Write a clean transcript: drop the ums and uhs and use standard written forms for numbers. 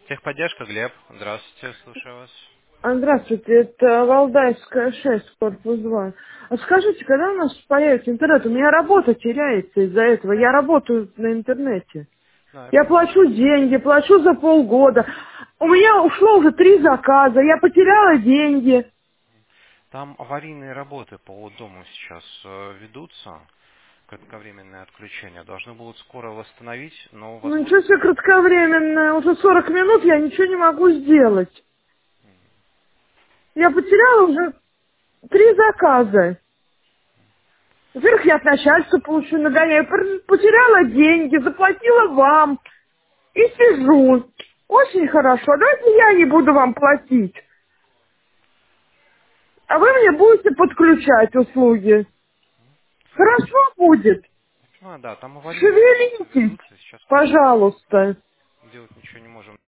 Техподдержка, Глеб. Здравствуйте, слушаю вас. Здравствуйте, это Валдайская 6, корпус 2. А скажите, когда у нас появится интернет? У меня работа теряется из-за этого. Я работаю на интернете. Да, я Я понимаю. плачу деньги, плачу за полгода. У меня ушло уже 3 заказа, я потеряла деньги. Там аварийные работы по дому сейчас ведутся. Кратковременное отключение. Должны будут скоро восстановить, но Ну ничего возможно... себе кратковременно, уже 40 минут я ничего не могу сделать. Я потеряла уже 3 заказа. Во-первых, я от начальства получу нагоняю. Потеряла деньги, заплатила вам. И сижу. Очень хорошо. Давайте я не буду вам платить. А вы мне будете подключать услуги. Хорошо будет. Да, там аварийные работы Шевелитесь, ведутся. Сейчас, к сожалению, пожалуйста. делать ничего не можем.